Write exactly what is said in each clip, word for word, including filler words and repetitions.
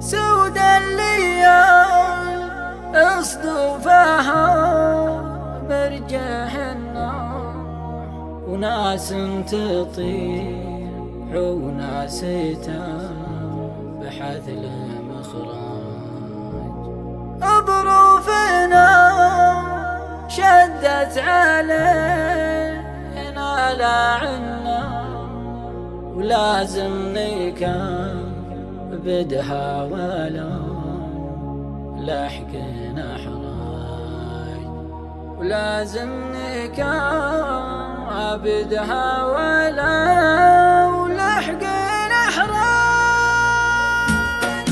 سود الليال اصطفاها برجه النار، وناس تطير وناس بحث المخرج. ظروفنا شدت علينا لعنا، ولازم نكابدها ولا لحقنا حراج، ولازم نكابدها ولا لحقنا حراج.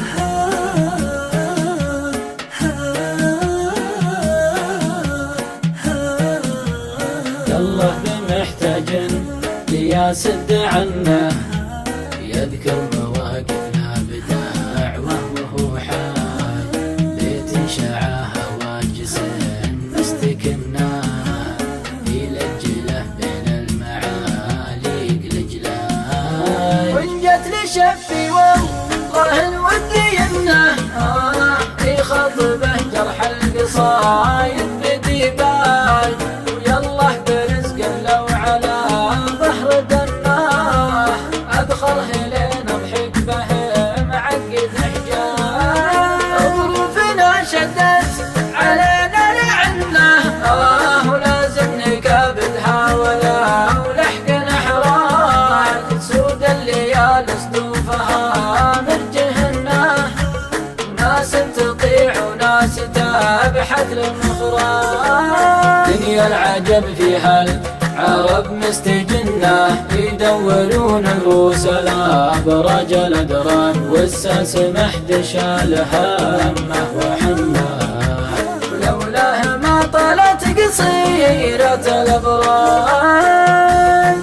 يالله بمحتاج يا سد عنه، يذكر مواقفنا بدعوة وهو حال، بيت شعاها واجسن مستكنا، يلجله بين المعاليق لجلال. وإن جت لشفي والله ودي يمنه، يخضبه جرح القصايد بديباج، ويالله برزق لو على ظهر دناه، أبخره لين أضحك به معقد حجاج. ظروفنا شدت علينا لعنه، ولازم نكابدها ولا ولحقنا حراج. سود الليال اصطفاها مرجهنا، ناس تطيع وناس تبحث للمخراج. دنيا العجب فيها العرب مستجنة، يدورون رؤوس الأبراج الأدراج، والساس محدش الهمه وحمه، ولولاه ما طالت قصيرة الأبراج.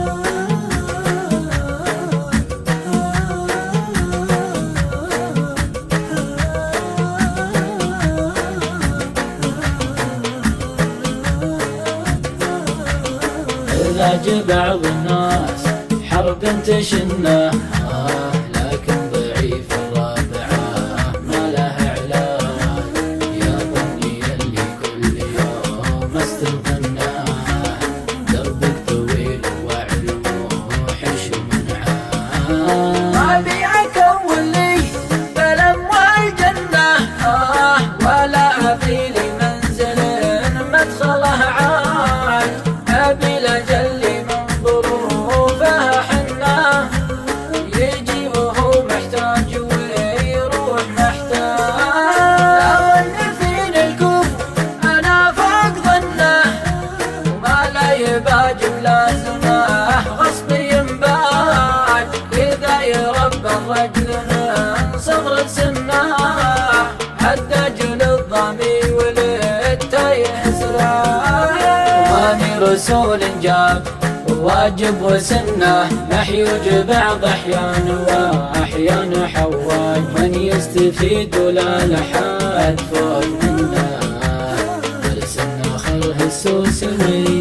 إذا بعض الناس حرب تشنه، لكن ضعيف الرابعة ما له علاج. يا بني اللي كل يوم استظناه، دربك طويل وعلوحش منعاه. ما بيعك أولي بالأموال جنة، ولا أبي لي منزل مدخله عاج. أبي لجل من ظروفه حنا، يجي وهو محتاج ويروح محتاج. أظن فين الكفر أنا فوق ظنه، وما لا يباج بلازمه غصب ينباج. إذا يربى الرجل من صغر سنه، حتى جل الضامي ولدته يسرع. واني رسول جاب واجب وسنه، محيوج بعض احيان واحيان حواج. من يستفيد ولا لحد فوق منه، درس النخل هالسوس